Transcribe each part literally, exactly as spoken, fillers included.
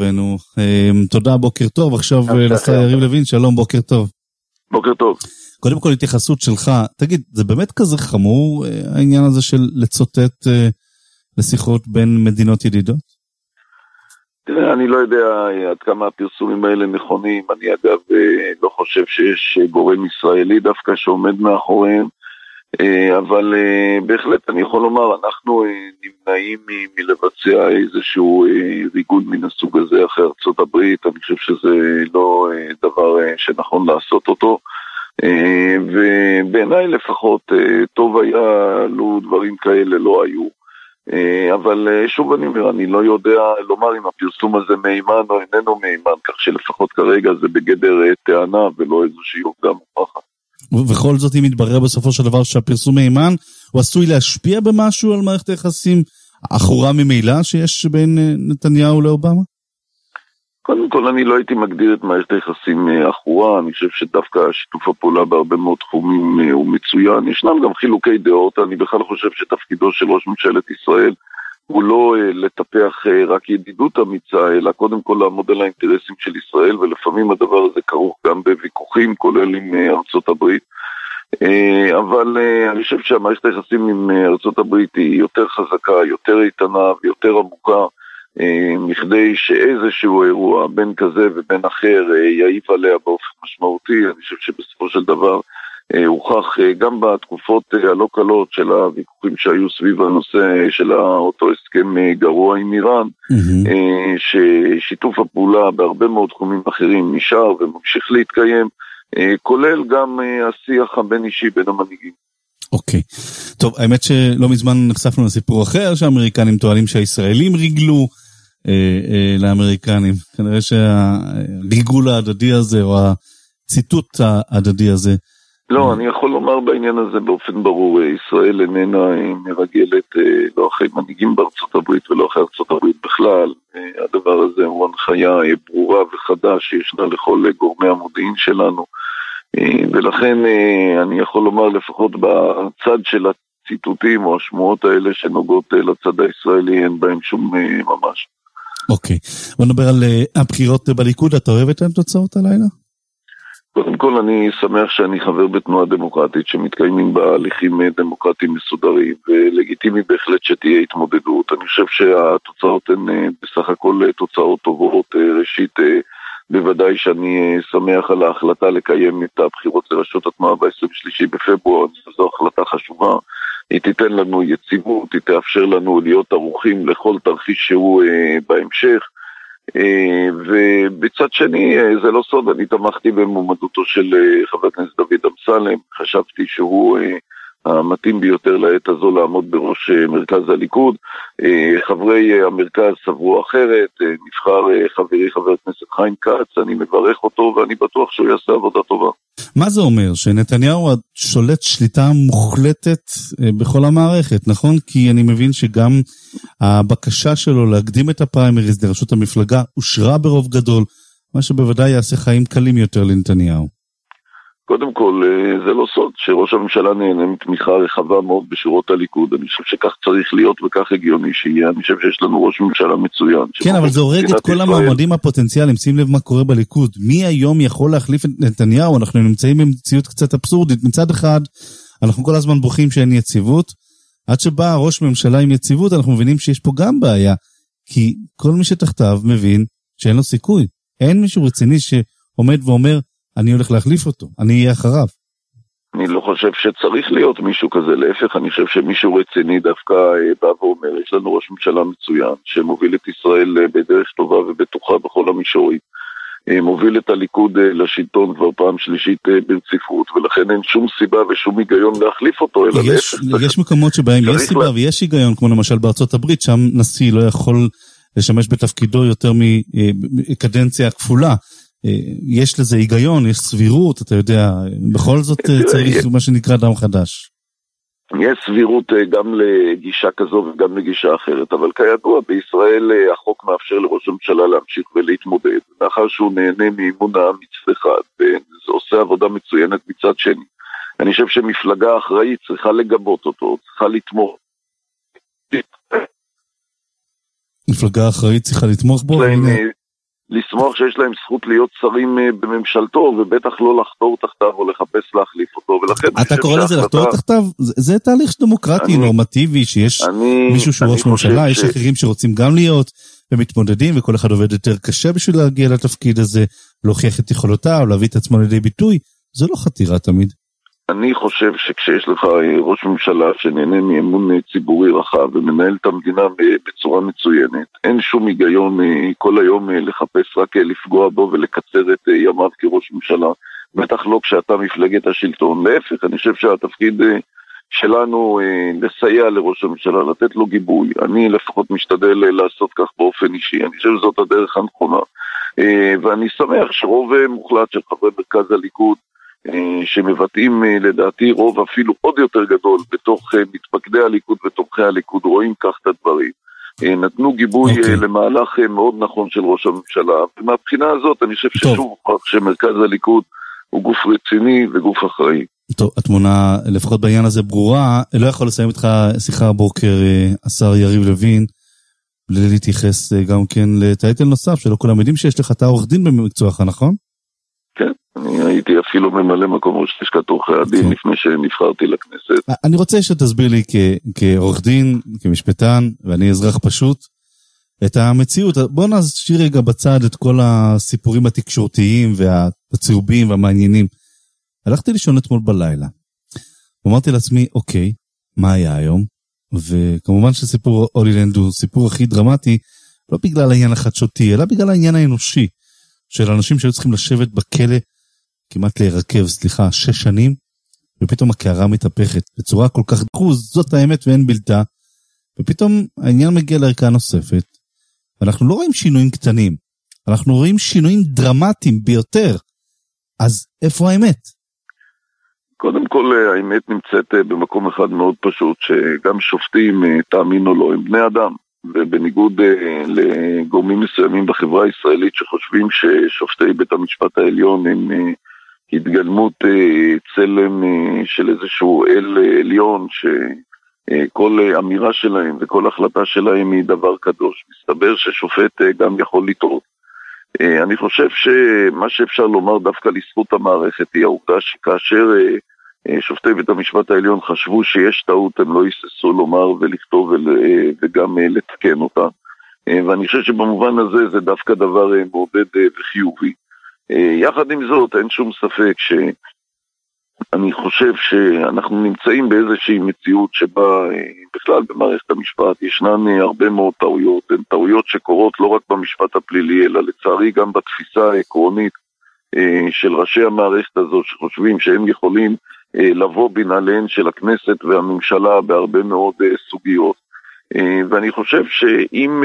כתבנו. תודה, בוקר טוב. עכשיו לשר יריב לוין, שלום, בוקר טוב. בוקר טוב. קודם כל התייחסות שלך, תגיד, זה באמת כזה חמור העניין הזה של לצוטט לשיחות בין מדינות ידידות? תראה, אני לא יודע עד כמה הפרסומים האלה נכונים. אני אגב לא חושב שיש גורם ישראלי דווקא שעומד מאחוריהם, אבל בהחלט אני יכול לומר, אנחנו נמנעים מלבצע איזשהו ריגול מן הסוג הזה אחרי ארצות הברית. אני חושב שזה לא דבר שנכון לעשות אותו, ובעיניי לפחות טוב היה לו דברים כאלה לא היו. אבל שוב אני אומר, אני לא יודע לומר אם הפרסום הזה מהימן או איננו מהימן, כך שלפחות כרגע זה בגדר טענה ולא איזושהי עובדה מוכחת. ובכל זאת אם יתברר בסופו של דבר שהפרסום מהימן, הוא עשוי להשפיע במשהו על מערכת היחסים אחורה ממילא שיש בין נתניהו לאובמה? קודם כל אני לא הייתי מגדיר את מערכת היחסים אחורה. אני חושב שדווקא שיתוף הפעולה בהרבה מאוד תחומים הוא מצוין. ישנם גם חילוקי דעות. אני בכלל חושב שתפקידו של ראש ממשלת ישראל הוא לא לטפח רק ידידות אמיצה, אלא קודם כל לעמוד על האינטרסים של ישראל, ולפעמים הדבר הזה כרוך גם בוויכוחים, כולל עם ארצות הברית. אבל אני חושב שהמערכת היחסים עם ארצות הברית היא יותר חזקה, יותר איתנה ויותר עמוקה, מכדי שאיזשהו אירוע בין כזה ובין אחר יעיף עליה באופן משמעותי. אני חושב שבסופו של דבר הוכח גם בתקופות הלא קלות של הוויכוחים שהיו סביב הנושא של אותו הסכם גרוע עם איראן, mm-hmm. ששיתוף הפעולה בהרבה מאוד תחומים אחרים נשאר וממשיך להתקיים, כולל גם השיח הבין אישי בין המנהיגים. אוקיי, okay. טוב, האמת שלא מזמן נחשפנו לסיפור אחר שהאמריקנים טוענים שהישראלים ריגלו אה, אה, לאמריקנים. כנראה שהריגול ההדדי הזה או הציטוט ההדדי הזה. לא, אני יכול לומר בעניין הזה באופן ברור, ישראל איננה מרגלת לא אחרי מנהיגים בארצות הברית ולא אחרי ארצות הברית בכלל. הדבר הזה הוא הנחיה ברורה וחדה שישנה לכל גורמי המודיעין שלנו, ולכן אני יכול לומר לפחות בצד של הציטוטים או השמועות האלה שנוגעות לצד הישראלי אין בהם שום ממש. אוקיי, בוא נדבר על הבחירות בליכוד. אתה אוהב את התוצאות הלילה? קודם כל אני שמח שאני חבר בתנועה דמוקרטית שמתקיימים בהליכים דמוקרטיים מסודרים, ולגיטימי בהחלט שתהיה התמודדות. אני חושב שהתוצאות הן בסך הכל תוצאות טובות. ראשית, בוודאי שאני שמח על ההחלטה לקיים את הבחירות לראשות התנועה ב-עשרים ושלושה בפברואר. זו החלטה חשובה, היא תיתן לנו יציבות, היא תאפשר לנו להיות ערוכים לכל תרחיש שהוא בהמשך. ובצד שני, זה לא סוד, אני תמכתי במועמדותו של חבר הכנסת דוד אמסלם. חשבתי שהוא המתאים ביותר לעת הזו לעמוד בראש מרכז הליכוד. חברי המרכז סברו אחרת, נבחר חברי חבר הכנסת חיים כץ, אני מברך אותו ואני בטוח שהוא יעשה עבודה טובה. מה זה אומר? שנתניהו שולט שליטה מוחלטת בכל המערכת, נכון? כי אני מבין שגם הבקשה שלו להקדים את הפריימריז לראשות המפלגה אושרה ברוב גדול, מה שבוודאי יעשה חיים קלים יותר לנתניהו. קודם כל, זה לא סוד שראש הממשלה נהנה מתמיכה רחבה מאוד בשורות הליכוד. אני חושב שכך צריך להיות וכך הגיוני שיהיה. אני חושב שיש לנו ראש ממשלה מצוין. כן, אבל זה הורג את כל המועמדים הפוטנציאליים. שים לב מה קורה בליכוד. מי היום יכול להחליף את נתניהו? אנחנו נמצאים במציאות קצת אבסורדית. מצד אחד, אנחנו כל הזמן בוכים שאין יציבות. עד שבא ראש ממשלה עם יציבות, אנחנו מבינים שיש פה גם בעיה. כי כל מי שתחתיו מבין שאין לו סיכוי. אין מישהו רציני שעומד ואומר, אני הולך להחליף אותו, אני אהיה אחריו. אני לא חושב שצריך להיות מישהו כזה, להפך, אני חושב שמישהו רציני דווקא בא ואומר, יש לנו ראש ממשלה מצוין, שמוביל את ישראל בדרך טובה ובטוחה בכל המישורים, מוביל את הליכוד לשלטון כבר פעם שלישית ברציפות, ולכן אין שום סיבה ושום היגיון להחליף אותו, אלא יש, להפך. יש מקומות שבהם יש סיבה לה... ויש היגיון, כמו למשל בארצות הברית, שם נשיא לא יכול לשמש בתפקידו יותר מקדנציה כפולה, יש לזה היגיון, יש סבירות, אתה יודע, בכל זאת צריך מה שנקרא דם חדש. יש סבירות גם לגישה כזו וגם לגישה אחרת, אבל כידוע בישראל החוק מאפשר לראש הממשלה להמשיך ולהתמודד, לאחר שהוא נהנה מאמון העם מצד אחד, וזה עושה עבודה מצוינת מצד שני. אני חושב שמפלגה אחראית צריכה לגבות אותו, צריכה לתמוך. מפלגה אחראית צריכה לתמוך בו? לשמוח שיש להם זכות להיות שרים בממשלתו, ובטח לא לחתור תחתיו או לחפש להחליף אותו, ולכן... אתה קורא לזה לחתור תחתיו? זה תהליך דמוקרטי, נורמטיבי, שיש מישהו שהוא ראש ממשלה, יש אחרים שרוצים גם להיות, ומתמודדים, וכל אחד עובד יותר קשה בשביל להגיע לתפקיד הזה, להוכיח את יכולותיו, להביא את עצמו לידי ביטוי, זו לא חתירה תמיד. אני חושב שכשיש לך ראש ממשלה שנהנה מאמון ציבורי רחב ומנהל את המדינה בצורה מצוינת, אין שום היגיון כל היום לחפש רק לפגוע בו ולקצר את ימיו כראש ממשלה, בטח לא כשאתה מפלגת השלטון. להפך, אני חושב שהתפקיד שלנו לסייע לראש הממשלה, לתת לו גיבוי. אני לפחות משתדל לעשות כך באופן אישי, אני חושב שזאת הדרך הנכונה, ואני שמח שרוב מוחלט של חברי מרכז הליכוד שמבטאים לדעתי רוב אפילו עוד יותר גדול בתוך מתפקדי הליכוד ותומכי הליכוד רואים כך את הדברים, נתנו גיבוי okay. למהלך מאוד נכון של ראש הממשלה, ומהבחינה הזאת אני חושב ששוב שמרכז הליכוד הוא גוף רציני וגוף אחראי. טוב, התמונה לפחות בעניין הזה ברורה. לא יכול לסיים איתך שיחה הבוקר השר יריב לוין בלי להתייחס גם כן לטייטל נוסף שלא כולם יודעים שיש לך, אתה עורך דין במקצועך, נכון? כן, אני הייתי אפילו ממלא מקום ראש לשכת עורכי הדין לפני שנבחרתי לכנסת. אני רוצה שתסביר לי כעורך דין, כמשפטן, ואני אזרח פשוט, את המציאות. בוא נשאיר רגע בצד את כל הסיפורים התקשורתיים והצהובים והמעניינים. הלכתי לישון אתמול בלילה, ואמרתי לעצמי, אוקיי, מה היה היום? וכמובן שסיפור הולילנד הוא סיפור הכי דרמטי, לא בגלל העניין החדשותי, אלא בגלל העניין האנושי, של אנשים שהיו צריכים לשבת בכלא, כמעט להירקב, סליחה, שש שנים, ופתאום הקערה מתהפכת, בצורה כל כך דחוז, זאת האמת ואין בלתה, ופתאום העניין מגיע לערכאה נוספת, ואנחנו לא רואים שינויים קטנים, אנחנו רואים שינויים דרמטיים ביותר, אז איפה האמת? קודם כל, האמת נמצאת במקום אחד מאוד פשוט, שגם שופטים, תאמין או לא, הם בני אדם, ובניגוד לגורמים מסוימים בחברה הישראלית שחושבים ששופטי בית המשפט העליון הם התגלמות צלם של איזשהו אל עליון, שכל אמירה שלהם וכל החלטה שלהם היא דבר קדוש. מסתבר ששופט גם יכול לטעות. אני חושב שמה שאפשר לומר דווקא לזכות המערכת היא העובדה שכאשר שופטי בית המשפט העליון חשבו שיש טעות, הם לא היססו לומר ולכתוב וגם לתקן אותה. ואני חושב שבמובן הזה זה דווקא דבר מעודד וחיובי. יחד עם זאת, אין שום ספק שאני חושב שאנחנו נמצאים באיזושהי מציאות שבה בכלל במערכת המשפט ישנן הרבה מאוד טעויות, הן טעויות שקורות לא רק במשפט הפלילי, אלא לצערי גם בתפיסה העקרונית של ראשי המערכת הזו, שחושבים שהם יכולים לבוא בנעליהן של הכנסת והממשלה בהרבה מאוד סוגיות. ואני חושב שאם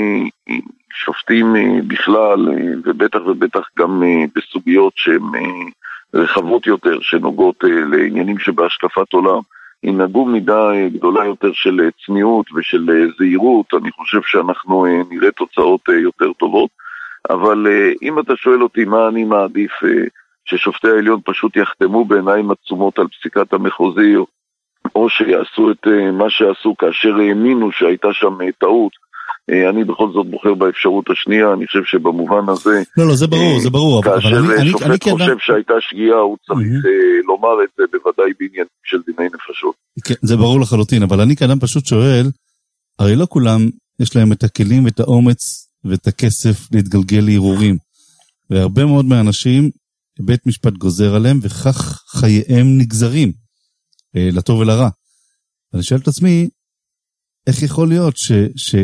שופטים בכלל, ובטח ובטח גם בסוגיות שהן רחבות יותר, שנוגעות לעניינים שבהשקפת עולם, ינהגו מידה גדולה יותר של צניעות ושל זהירות, אני חושב שאנחנו נראה תוצאות יותר טובות. אבל אם אתה שואל אותי מה אני מעדיף, ששופטי העליון פשוט יחתמו בעיניים עצומות על פסיקת המחוזי, או שיעשו את מה שעשו כאשר האמינו שהייתה שם טעות, אני בכל זאת בוחר באפשרות השנייה. אני חושב שבמובן הזה, לא, לא, זה ברור, זה ברור. כאשר שופט חושב שהייתה שגיאה, הוא צריך לומר את זה בוודאי בעניין של דיני נפשות. כן, זה ברור לחלוטין, אבל אני כאדם פשוט שואל, הרי לא כולם יש להם את הכלים ואת האומץ ואת הכסף להתגלגל לערעורים. והרבה מאוד מהאנשים, בית משפט גוזר עליהם, וכך חייהם נגזרים, לטוב ולרע. אני שואל את עצמי, איך יכול להיות ש,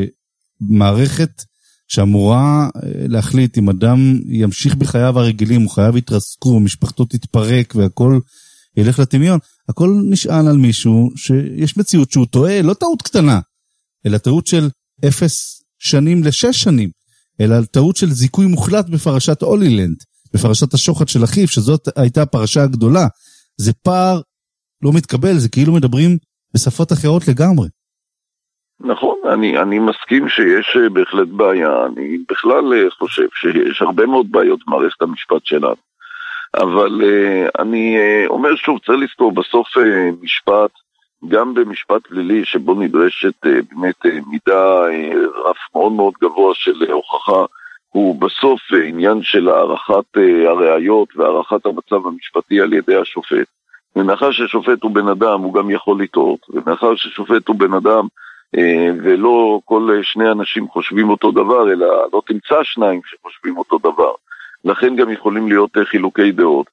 שמערכת שאמורה להחליט אם אדם ימשיך בחייו הרגילים, הוא חייו יתרסקו, משפחתו תתפרק והכל ילך לטמיון, הכל נשען על מישהו שיש מציאות שהוא טועה, לא טעות קטנה, אלא טעות של אפס שנים לשש שנים, אלא טעות של זיכוי מוחלט בפרשת הולילנד, בפרשת השוחד של אחיו, שזאת הייתה הפרשה הגדולה. זה פער לא מתקבל, זה כאילו מדברים בשפות אחרות לגמרי. נכון, אני, אני מסכים שיש בהחלט בעיה, אני בכלל חושב שיש הרבה מאוד בעיות במערכת המשפט שלנו, אבל אני אומר שוב, צריך לזכור, בסוף משפט, גם במשפט פלילי שבו נדרשת באמת מידה רף מאוד מאוד גבוה של הוכחה, הוא בסוף עניין של הערכת הראיות והערכת המצב המשפטי על ידי השופט. ומאחר ששופט הוא בן אדם, הוא גם יכול לטעות, ומאחר ששופט הוא בן אדם, ולא כל שני אנשים חושבים אותו דבר, אלא לא תמצא שניים שחושבים אותו דבר. לכן גם יכולים להיות חילוקי דעות.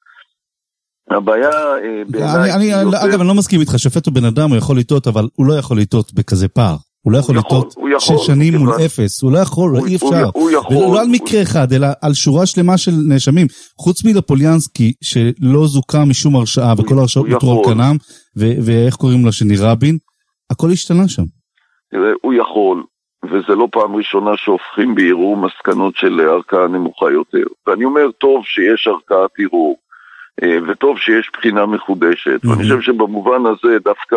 הבעיה בעיניי... אגב, אני לא מסכים איתך, שופט הוא בן אדם, הוא יכול לטעות, אבל הוא לא יכול לטעות בכזה פער. הוא לא יכול לטעות שש שנים מול אפס, הוא לא יכול, אי אפשר. ולא על מקרה אחד, אלא על שורה שלמה של נאשמים. חוץ מלפוליאנסקי, שלא זוכה משום הרשעה, וכל הרשעות נותרו על כנם, ואיך קוראים לה שני רבין, הכל השתנה שם. תראה, הוא יכול, וזה לא פעם ראשונה שהופכים בערעור מסקנות של ערכאה נמוכה יותר. ואני אומר, טוב שיש ערכאת ערעור, וטוב שיש בחינה מחודשת, ואני חושב שבמובן הזה דווקא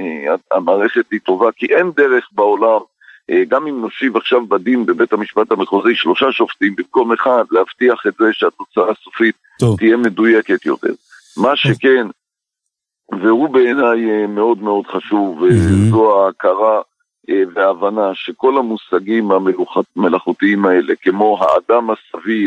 המערכת היא טובה, כי אין דרך בעולם, גם אם נושיב עכשיו בדין בבית המשפט המחוזי שלושה שופטים במקום אחד, להבטיח את זה שהתוצאה הסופית תהיה מדויקת יותר. מה שכן, והוא בעיניי מאוד מאוד חשוב, זו ההכרה וההבנה שכל המושגים המלאכותיים האלה, כמו האדם הסביר,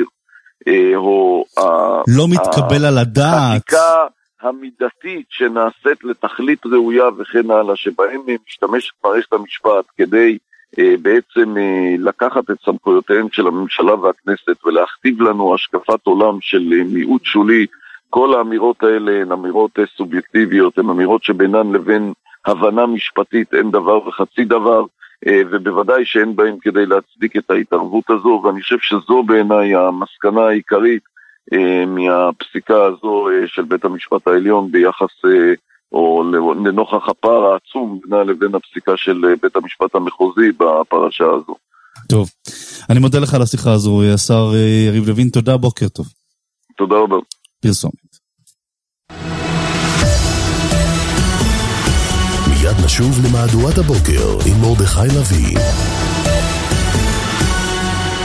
או לא מתקבל על הדעת, החקיקה המידתית שנעשית לתכלית ראויה וכן הלאה, שבהם משתמשת מערכת המשפט כדי בעצם לקחת את סמכויותיהם של הממשלה והכנסת ולהכתיב לנו השקפת עולם של מיעוט שולי. כל האמירות האלה הן אמירות סובייקטיביות, הן אמירות שבינן לבין הבנה משפטית אין דבר וחצי דבר, ובוודאי שאין בהם כדי להצדיק את ההתערבות הזו, ואני חושב שזו בעיניי המסקנה העיקרית מהפסיקה הזו של בית המשפט העליון ביחס או לנוכח הפער העצום בינה לבין הפסיקה של בית המשפט המחוזי בפרשה הזו. טוב, אני מודה לך על השיחה הזו, השר יריב לוין, תודה, בוקר טוב. תודה רבה. פרסומת. מיד נשוב למהדורת הבוקר עם מרדכי לוי.